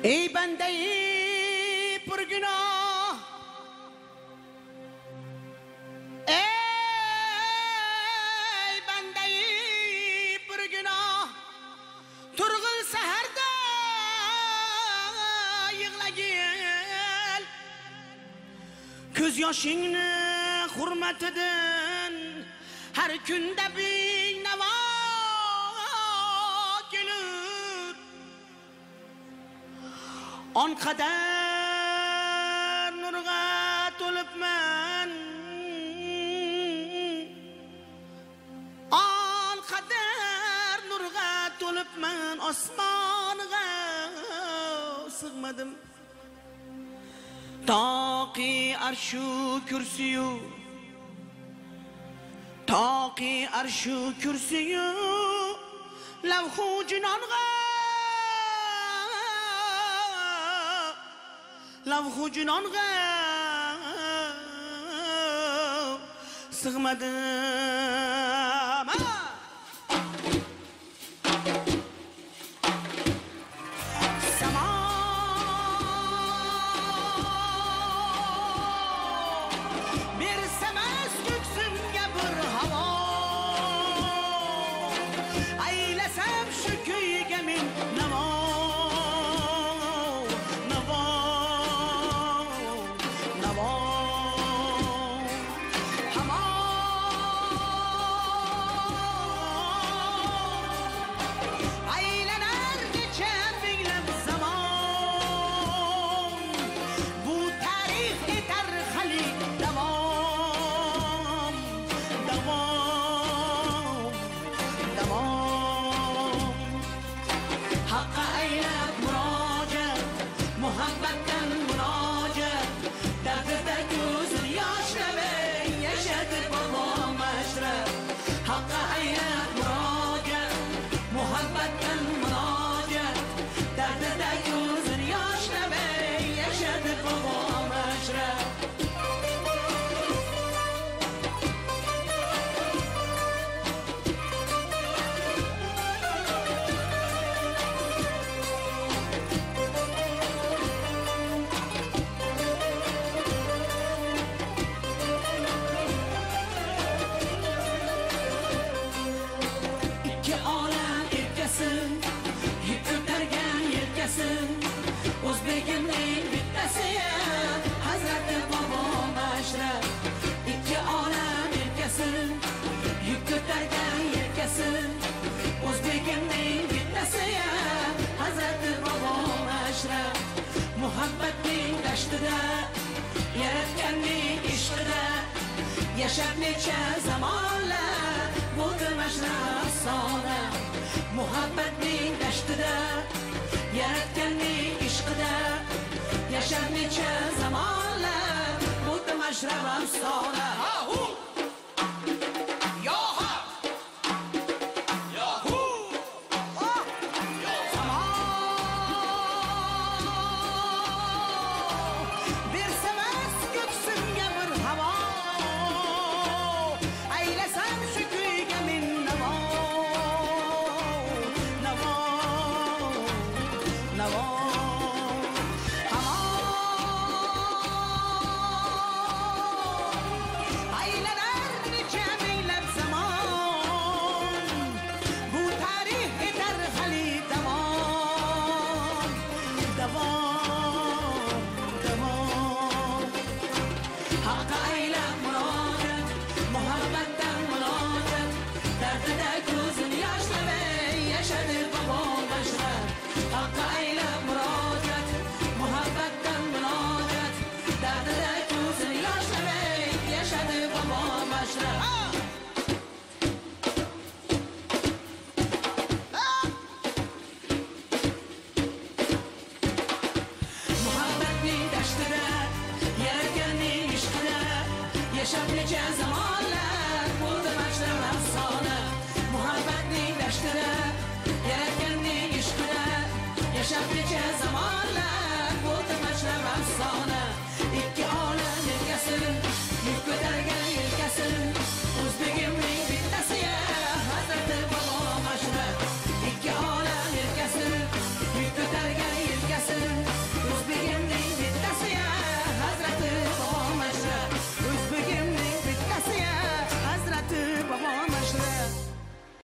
ای بنده ای پرگناه، ای بنده ای پرگناه، turgul seherda yig'lagil, ko'z yoshingni hurmatidan har kunda binavo kelur. On qadar nurga to'libman, on qadar nurga to'libman, osmonga sig'madim. Toqi arshu kursiyu, toqi arshu kursiyu, lavhu jinonga, lavhu jinonga sig'madim. O'zbekimning bittasi Hazrati Bobom Ashraf. Ikki olam erkasin, yuk ko'targan yelkasin. O'zbekimning bittasi Hazrati Bobom Ashraf. Muhabbatning dashtida, yaratganning ishqida yashab necha zamonlar bo'ldim ashraf afsona. Muhabbatning dashtida, yaratganning ishqida yashab necha zamonlar bo'ldim ashraf afsona.